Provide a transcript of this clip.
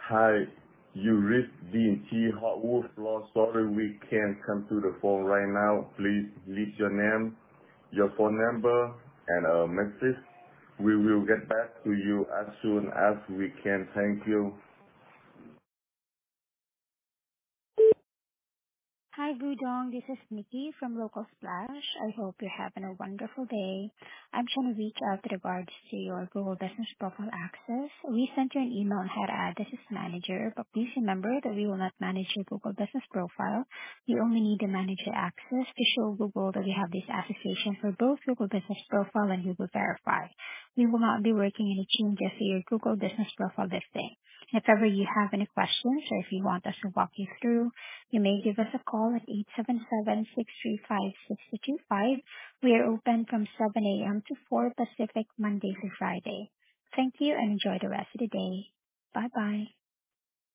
Hi, you reached D&T Hardwood Floor. Sorry, we can't come to the phone right now. Please leave your name, your phone number, and a message. We will get back to you as soon as we can. Thank you. Hi, Budong. This is Nikki from Local Splash. I hope you're having a wonderful day. I'm trying to reach out with regards to your Google Business Profile access. We sent you an email and had add this as manager, but please remember that we will not manage your Google Business Profile. You only need to manage your access to show Google that we have this association for both Google Business Profile and Google Verify. We will not be working any changes to your Google Business Profile listing. If ever you have any questions or if you want us to walk you through, you may give us a call at 877-635-6225. We are open from 7 a.m. to 4 Pacific, Monday through Friday. Thank you and enjoy the rest of the day. Bye-bye.